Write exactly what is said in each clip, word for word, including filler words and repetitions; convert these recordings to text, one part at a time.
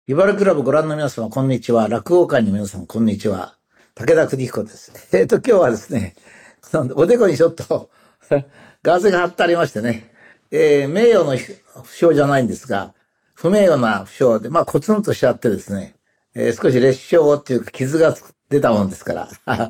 茨クラブご覧の皆様、こんにちは。落語界の皆様、こんにちは。武田邦彦です。えっと、今日はですね、おでこにちょっとガーゼが貼ってありましてね、えー、名誉の負傷じゃないんですが、不名誉な負傷で、まあ、コツンとしちゃってですね、えー、少し裂傷っていうか傷が出たもんですから、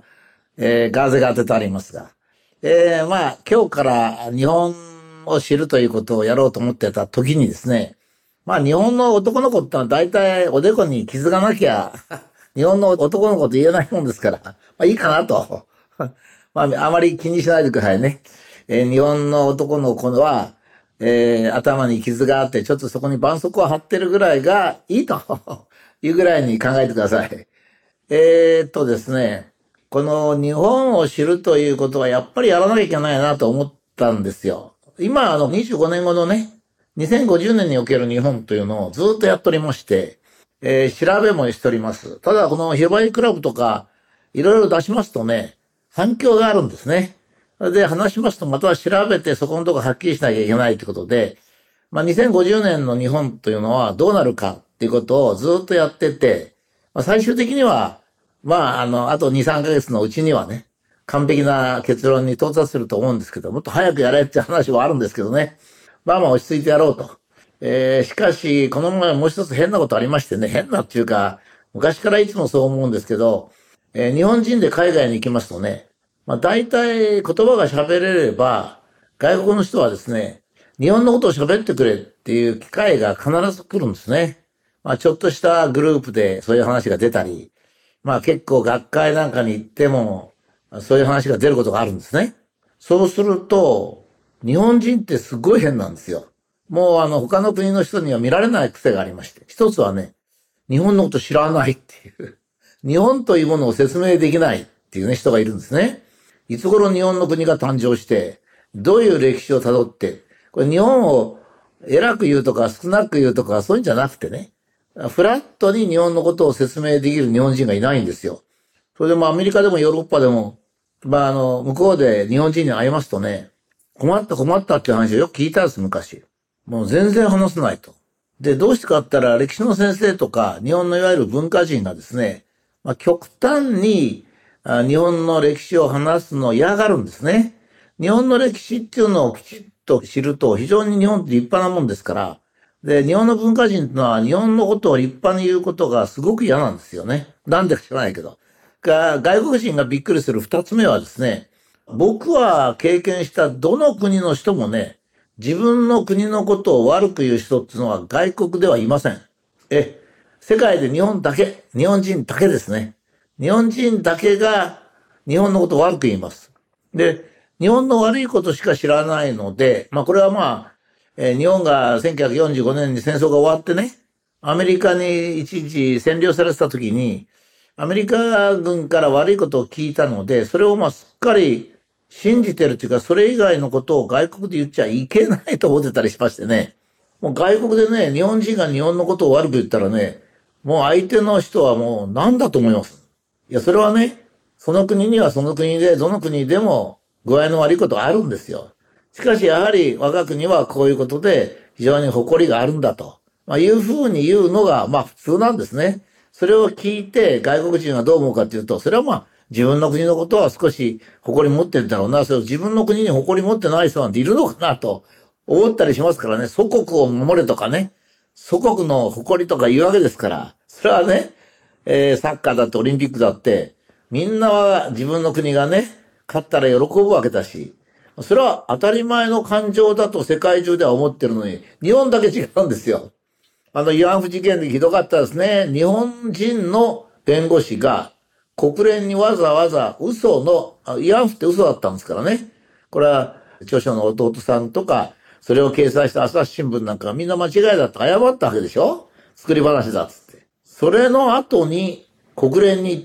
えー、ガーゼが当ててありますが、えー、まあ、今日から日本を知るということをやろうと思ってた時にですね、まあ日本の男の子ってのは大体おでこに傷がなきゃ、日本の男の子と言えないもんですから、まあいいかなと。まああまり気にしないでくださいね。えー日本の男の子は、えー頭に傷があって、ちょっとそこに絆創膏を貼ってるぐらいがいいというぐらいに考えてください。えーっとですね、この日本を知るということはやっぱりやらなきゃいけないなと思ったんですよ。今、あの、にじゅうごねんごのね、にせんごじゅうねんにおける日本というのをずっとやっておりまして、えー調べもしております。ただ、このひばりクラブとか、いろいろ出しますとね、反響があるんですね。で、話しますと、また調べてそこのところはっきりしなきゃいけないということで、まあ、にせんごじゅうねんの日本というのはどうなるかっていうことをずっとやってて、まあ、最終的には、まあ、あの、あとに、さんかげつのうちにはね、完璧な結論に到達すると思うんですけど、もっと早くやれって話はあるんですけどね。まあまあ落ち着いてやろうと。えー、しかし、この前もう一つ変なことありましてね、変なっていうか、昔からいつもそう思うんですけど、えー日本人で海外に行きますとね、まあ大体言葉が喋れれば、外国の人はですね、日本のことを喋ってくれっていう機会が必ず来るんですね。まあちょっとしたグループでそういう話が出たり、まあ結構学会なんかに行っても、そういう話が出ることがあるんですね。そうすると、日本人ってすごい変なんですよ。もうあの他の国の人には見られない癖がありまして。一つはね、日本のこと知らないっていう。日本というものを説明できないっていうね、人がいるんですね。いつ頃日本の国が誕生して、どういう歴史をたどって、これ日本を偉く言うとか少なく言うとかそういうんじゃなくてね、フラットに日本のことを説明できる日本人がいないんですよ。それでもアメリカでもヨーロッパでも、まああの、向こうで日本人に会いますとね、困った困ったっていう話をよく聞いたんです、昔。もう全然話せないと。で、どうしてかって言ったら、歴史の先生とか、日本のいわゆる文化人がですね、まあ、極端にあ日本の歴史を話すのを嫌がるんですね。日本の歴史っていうのをきちっと知ると、非常に日本って立派なもんですから、で、日本の文化人っていうのは、日本のことを立派に言うことがすごく嫌なんですよね。なんでか知らないけど。が外国人がびっくりする二つ目はですね、僕は経験したどの国の人もね、自分の国のことを悪く言う人っていうのは外国ではいません。え、世界で日本だけ、日本人だけですね。日本人だけが日本のことを悪く言います。で、日本の悪いことしか知らないので、まあこれはまあ、えー日本がせんきゅうひゃくよんじゅうごねんに戦争が終わってね、アメリカに一時占領されてた時に、アメリカ軍から悪いことを聞いたので、それをまあすっかり信じてるというか、それ以外のことを外国で言っちゃいけないと思ってたりしましてね。もう外国でね、日本人が日本のことを悪く言ったらね、もう相手の人はもう何だと思います。いや、それはね、その国にはその国で、どの国でも具合の悪いことがあるんですよ。しかしやはり我が国はこういうことで非常に誇りがあるんだと、まあ、いうふうに言うのがまあ普通なんですね。それを聞いて外国人はどう思うかというと、それはまあ自分の国のことは少し誇り持ってるんだろうな。それを自分の国に誇り持ってない人なんているのかなと思ったりしますからね。祖国を守れとかね。祖国の誇りとか言うわけですから。それはね、えーサッカーだってオリンピックだって、みんなは自分の国がね、勝ったら喜ぶわけだし、それは当たり前の感情だと世界中では思ってるのに、日本だけ違うんですよ。あの、慰安婦事件でひどかったですね。日本人の弁護士が国連にわざわざ嘘の、あ慰安婦って嘘だったんですからね。これは著書の弟さんとか、それを掲載した朝日新聞なんかがみんな間違いだって謝ったわけでしょ？作り話だっつって。それの後に国連に行って、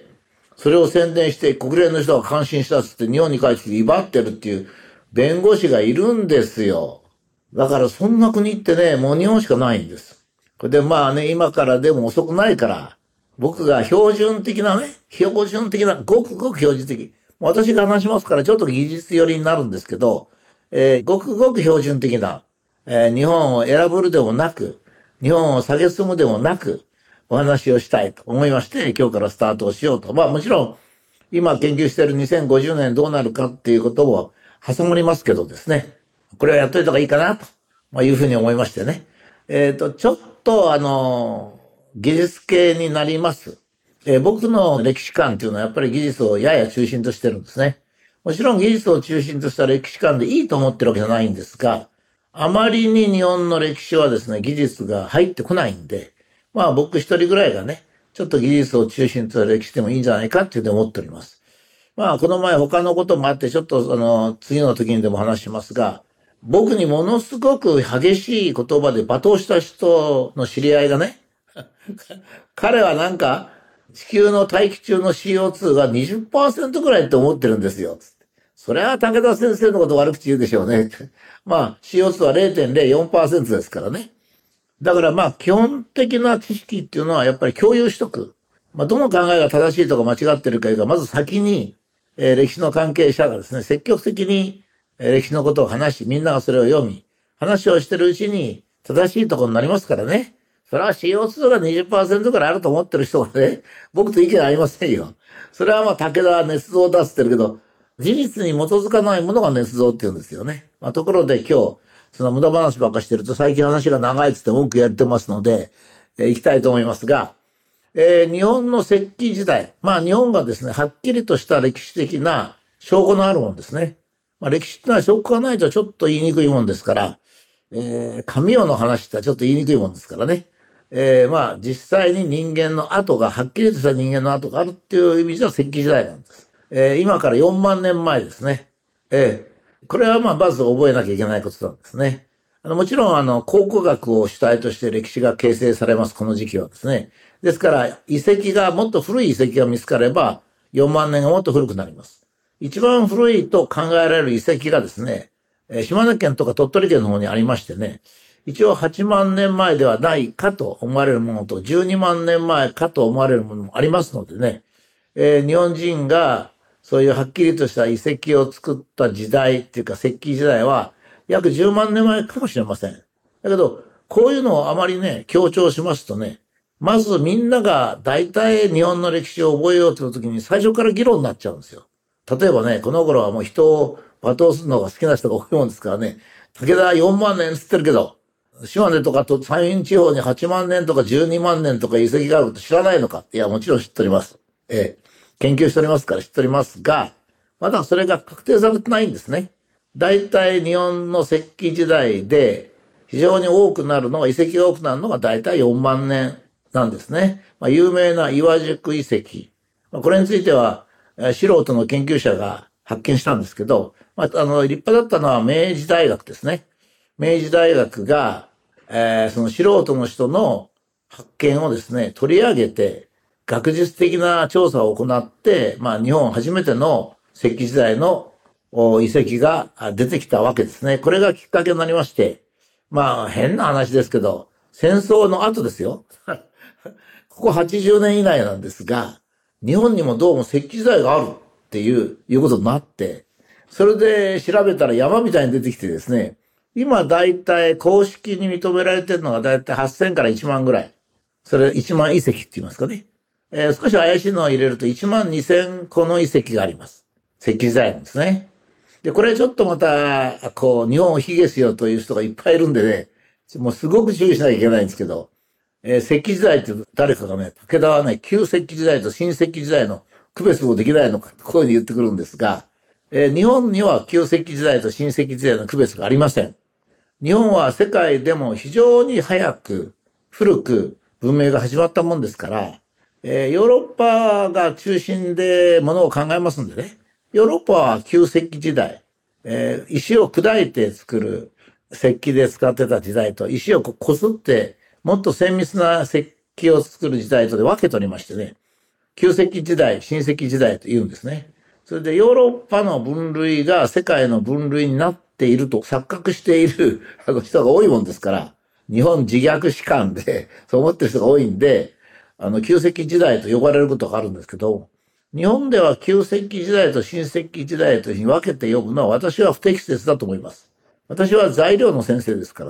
それを宣伝して国連の人が感心したっつって日本に帰ってきて威張ってるっていう弁護士がいるんですよ。だからそんな国ってね、もう日本しかないんです。これでまあね、今からでも遅くないから、僕が標準的なね、標準的な、ごくごく標準的。私が話しますからちょっと技術寄りになるんですけど、えーごくごく標準的な、えー日本を選ぶるでもなく、 日本を蔑むでもなくお話をしたいと思いまして、今日からスタートをしようと。まあもちろん、今研究しているにせんごじゅうねんどうなるかっていうことも挟まりますけどですね。これはやっといた方がいいかなと、まあ、いうふうに思いましてね。えっと、ちょっとあの、技術系になります。えー、僕の歴史観っていうのはやっぱり技術をやや中心としてるんですね。もちろん技術を中心とした歴史観でいいと思ってるわけじゃないんですが、あまりに日本の歴史はですね、技術が入ってこないんで、まあ僕一人ぐらいがね、ちょっと技術を中心とした歴史でもいいんじゃないかっていうふうに思っております。まあこの前他のこともあってちょっとあの、次の時にでも話しますが、僕にものすごく激しい言葉で罵倒した人の知り合いがね、彼はなんか地球の大気中の シーオーツー が にじゅっパーセント ぐらいって思ってるんですよ。それは武田先生のこと悪口言うでしょうね。まあ シーオーツー は れいてんぜろよんパーセント ですからね。だからまあ基本的な知識っていうのはやっぱり共有しとく。まあどの考えが正しいとか間違ってるかいうか、まず先に、えー、歴史の関係者がですね、積極的に、えー、歴史のことを話し、みんながそれを読み、話をしてるうちに正しいところになりますからね。それは シーオーツー が にじゅっパーセント くらいあると思ってる人がね、僕と意見ありませんよ。それはまあ武田は捏造を出してるけど、事実に基づかないものが捏造って言うんですよね。まあところで今日、その無駄話ばっかしてると最近話が長いっつって文句やってますので、えー、行きたいと思いますが、えー、日本の石器時代、まあ日本がですね、はっきりとした歴史的な証拠のあるもんですね。まあ歴史ってのは証拠がないとちょっと言いにくいもんですから、えー、神代の話ってちょっと言いにくいもんですからね。えー、まあ実際に人間の跡が、はっきりとした人間の跡があるっていう意味では石器時代なんです。えー、今からよんまんねんまえですね。えーこれはまあ、まず覚えなきゃいけないことなんですね。あの、もちろん、あの、考古学を主体として歴史が形成されます、この時期はですね。ですから、遺跡が、もっと古い遺跡が見つかれば、よんまんねんがもっと古くなります。一番古いと考えられる遺跡がですね、えー、島根県とか鳥取県の方にありましてね、一応はちまんねんまえではないかと思われるものと、じゅうにまんねんまえかと思われるものもありますのでね、えー、日本人が、そういうはっきりとした遺跡を作った時代っていうか石器時代は約じゅうまんねんまえかもしれません。だけど、こういうのをあまりね、強調しますとね、まずみんなが大体日本の歴史を覚えようという時に最初から議論になっちゃうんですよ。例えばね、この頃はもう人を罵倒するのが好きな人が多いもんですからね、武田よんまんねんつってるけど、島根とかと山陰地方にはちまんねんとかじゅうにまんねんとか遺跡があること知らないのか。いや、もちろん知っております。ええ。研究しておりますから知っておりますが、まだそれが確定されてないんですね。大体日本の石器時代で非常に多くなるのが、遺跡が多くなるのが大体よんまんねんなんですね。まあ、有名な岩宿遺跡。まあ、これについては、素人の研究者が発見したんですけど、まあ、あの、立派だったのは明治大学ですね。明治大学が、えー、その素人の人の発見をですね、取り上げて、学術的な調査を行って、まあ日本初めての石器時代の遺跡が出てきたわけですね。これがきっかけになりまして、まあ変な話ですけど、戦争の後ですよ。ここはちじゅうねん以内なんですが、日本にもどうも石器時代があるっていう、いうことになって、それで調べたら山みたいに出てきてですね、今だいたい公式に認められてるのがだいたいはっせんからいちまんぐらい。それいちまん遺跡って言いますかね。えー、少し怪しいのを入れるといちまんにせんこの遺跡があります。石器時代なんですね。で、これちょっとまた、こう、日本を卑下しようという人がいっぱいいるんでね、もうすごく注意しなきゃいけないんですけど、えー、石器時代って誰かがね、武田はね、旧石器時代と新石器時代の区別もできないのか、こういうふうに言ってくるんですが、えー、日本には旧石器時代と新石器時代の区別がありません。日本は世界でも非常に早く、古く文明が始まったもんですから、えー、ヨーロッパが中心でものを考えますんでね。ヨーロッパは旧石器時代、えー、石を砕いて作る石器で使ってた時代と、石をこすってもっと精密な石器を作る時代とで分けておりましてね。旧石器時代、新石器時代と言うんですね。それでヨーロッパの分類が世界の分類になっていると錯覚している人が多いもんですから、日本自虐史観でそう思ってる人が多いんで、あの、旧石器時代と呼ばれることがあるんですけど、日本では旧石器時代と新石器時代というふうに分けて呼ぶのは私は不適切だと思います。私は材料の先生ですからね。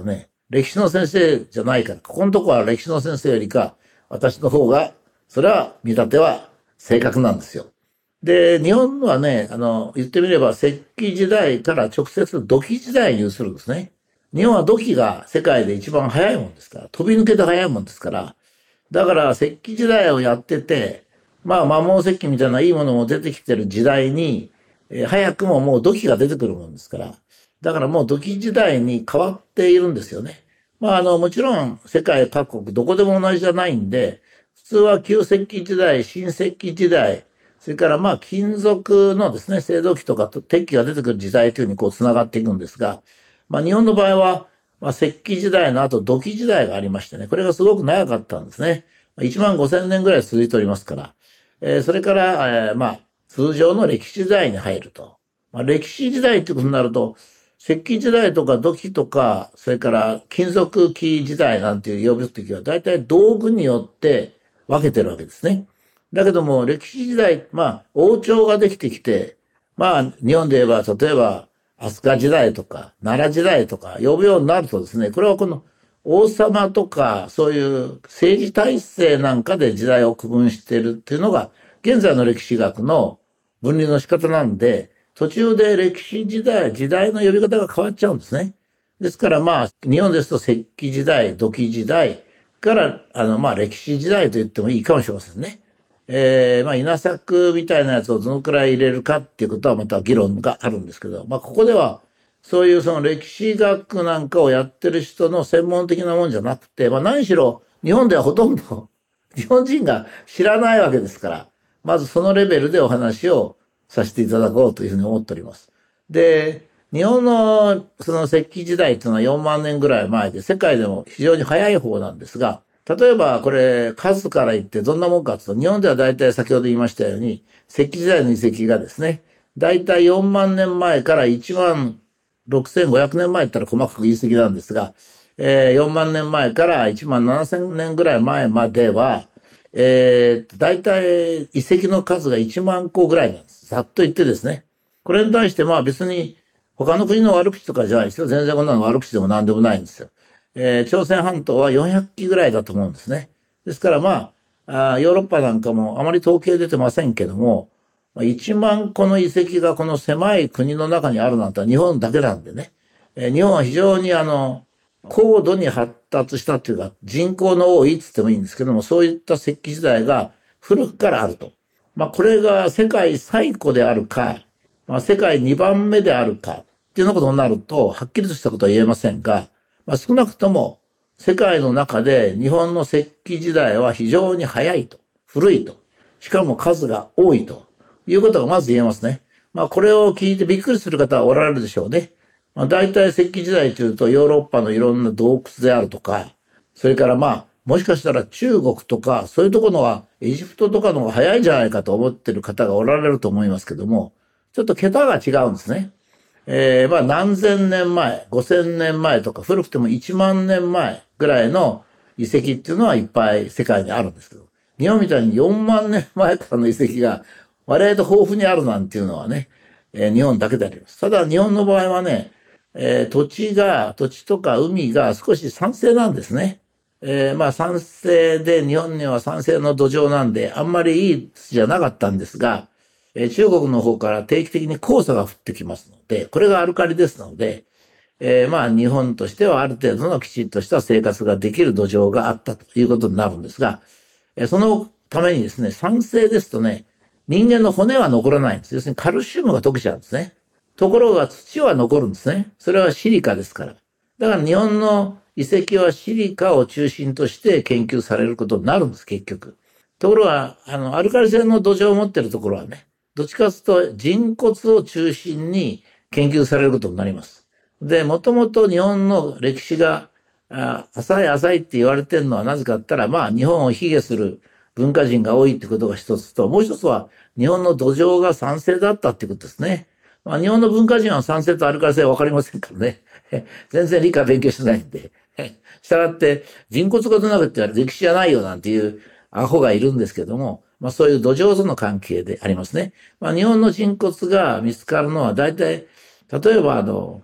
歴史の先生じゃないから、ここのとこは歴史の先生よりか、私の方が、それは見立ては正確なんですよ。で、日本はね、あの、言ってみれば石器時代から直接土器時代に移るんですね。日本は土器が世界で一番早いもんですから、飛び抜けて早いもんですから、だから石器時代をやってて、まあ摩耗石器みたいないいものも出てきてる時代に、えー早くももう土器が出てくるもんですから、だからもう土器時代に変わっているんですよね。まああの、もちろん世界各国どこでも同じじゃないんで、普通は旧石器時代、新石器時代、それからまあ金属のですね、青銅器とか鉄器が出てくる時代というふうにこう繋がっていくんですが、まあ日本の場合は、まあ石器時代の後土器時代がありましてね、これがすごく長かったんですね。いちまんごせんねんぐらい続いておりますから、えーそれから、えーまあ通常の歴史時代に入ると。まあ、歴史時代ってことになると、石器時代とか土器とか、それから金属器時代なんていう呼ぶときは、大体道具によって分けてるわけですね。だけども、歴史時代、まあ、王朝ができてきて、まあ、日本で言えば、例えば、飛鳥時代とか、奈良時代とか呼ぶようになるとですね、これはこの王様とか、そういう政治体制なんかで時代を区分しているっていうのが、現在の歴史学の分離の仕方なんで、途中で歴史時代、時代の呼び方が変わっちゃうんですね。ですからまあ、日本ですと石器時代、土器時代から、あのまあ歴史時代と言ってもいいかもしれませんね。えー、まあ稲作みたいなやつをどのくらい入れるかっていうことはまた議論があるんですけど、まあここではそういうその歴史学なんかをやってる人の専門的なもんじゃなくて、まあ何しろ日本ではほとんど日本人が知らないわけですから、まずそのレベルでお話をさせていただこうというふうに思っております。で、日本のその石器時代っていうのはよんまんねんぐらい前で、世界でも非常に早い方なんですが、例えばこれ数から言ってどんなもんかというと、日本では大体先ほど言いましたように、石器時代の遺跡がですね、大体よんまんねんまえからいちまんろくせんごひゃくねんまえって言ったら細かく言い過ぎなんですが、えー、よんまんねんまえからいちまんななせんねんぐらい前までは、えー、大体遺跡の数がいちまんこぐらいなんです。ざっと言ってですね。これに対してまあ別に他の国の悪口とかじゃないですよ。全然こんなの悪口でも何でもないんですよ。えー、朝鮮半島はよんひゃくきぐらいだと思うんですね。ですからまあ、あヨーロッパなんかもあまり統計出てませんけども、いちまんこの遺跡がこの狭い国の中にあるなんて日本だけなんでね。えー日本は非常にあの、高度に発達したっていうか、人口の多いって言ってもいいんですけども、そういった石器時代が古くからあると。まあ、これが世界最古であるか、まあ、世界にばんめであるかっていうようなことになると、はっきりとしたことは言えませんが、まあ、少なくとも世界の中で日本の石器時代は非常に早いと、古いと、しかも数が多いということがまず言えますね。まあ、これを聞いてびっくりする方はおられるでしょうね。まあ、大体石器時代というとヨーロッパのいろんな洞窟であるとか、それからまあ、もしかしたら中国とか、そういうところのはエジプトとかの方が早いんじゃないかと思ってる方がおられると思いますけども、ちょっと桁が違うんですね。えー、まあ何千年前、五千年前とか、古くても一万年前ぐらいの遺跡っていうのはいっぱい世界にあるんですけど、日本みたいによんまんねんまえからの遺跡が割合と豊富にあるなんていうのはね、えー日本だけであります。ただ日本の場合はね、えー土地が、土地とか海が少し酸性なんですね。えーまあ酸性で、日本には酸性の土壌なんで、あんまりいい土じゃなかったんですが、えー中国の方から定期的に黄砂が降ってきますので、これがアルカリですので、えーまあ日本としてはある程度のきちっとした生活ができる土壌があったということになるんですが、えーそのためにですね、酸性ですとね、人間の骨は残らないんです。要するにカルシウムが溶けちゃうんですね。ところが土は残るんですね。それはシリカですから。だから日本の遺跡はシリカを中心として研究されることになるんです、結局。ところが、あの、アルカリ性の土壌を持っているところはね、どっちかというと人骨を中心に研究されることになります。で、もともと日本の歴史があ浅い浅いって言われてるのはなぜかって言ったら、まあ日本を卑下する文化人が多いってことが一つと、もう一つは日本の土壌が酸性だったってことですね。まあ日本の文化人は酸性とアルカリ性はわかりませんからね。全然理科勉強してないんで。したがって人骨が出なくては歴史じゃないよなんていうアホがいるんですけども、まあそういう土壌との関係でありますね。まあ日本の人骨が見つかるのは大体、例えばあの、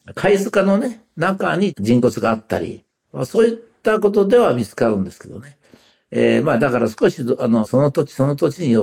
貝塚のね、中に人骨があったり、まあ、そういったことでは見つかるんですけどね。えー、まあだから少し、あの、その土地その土地によって、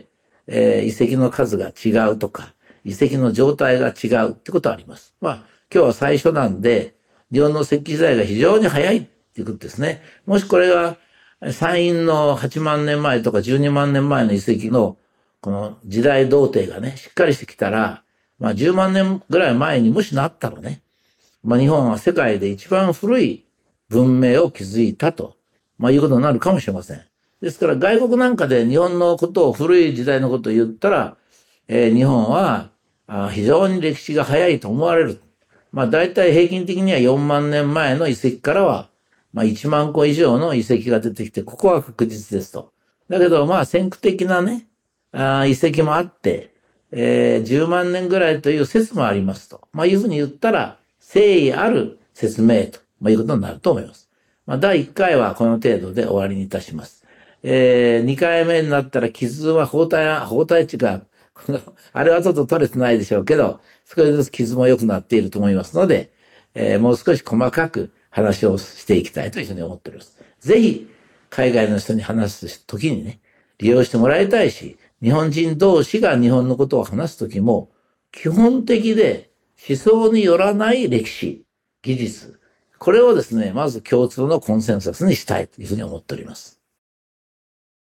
えー、遺跡の数が違うとか、遺跡の状態が違うってことはあります。まあ、今日は最初なんで、日本の石器時代が非常に早いっていうことですね。もしこれが、山陰のはちまんねんまえとかじゅうにまんねんまえの遺跡の、この時代童貞がね、しっかりしてきたら、まあじゅうまんねんぐらい前にもしなったらね、まあ日本は世界で一番古い文明を築いたと、まあいうことになるかもしれません。ですから外国なんかで日本のことを古い時代のことを言ったら、えー、日本はあ非常に歴史が早いと思われる。まあ大体平均的にはよんまんねんまえの遺跡からは、まあいちまんこ以上の遺跡が出てきて、ここは確実ですと。だけどまあ先駆的なね、あ遺跡もあって、えー、じゅうまんねんぐらいという説もありますと。まあいうふうに言ったら、誠意ある説明と、まあ、いうことになると思います。まあだいいっかいはこの程度で終わりにいたします。えー、にかいめになったら傷は包帯、包帯値が、あれはちょっと取れてないでしょうけど、少しずつ傷も良くなっていると思いますので、えー、もう少し細かく話をしていきたいというふうに思っております。ぜひ、海外の人に話すときにね、利用してもらいたいし、日本人同士が日本のことを話すときも、基本的で思想によらない歴史、技術、これをですね、まず共通のコンセンサスにしたいというふうに思っております。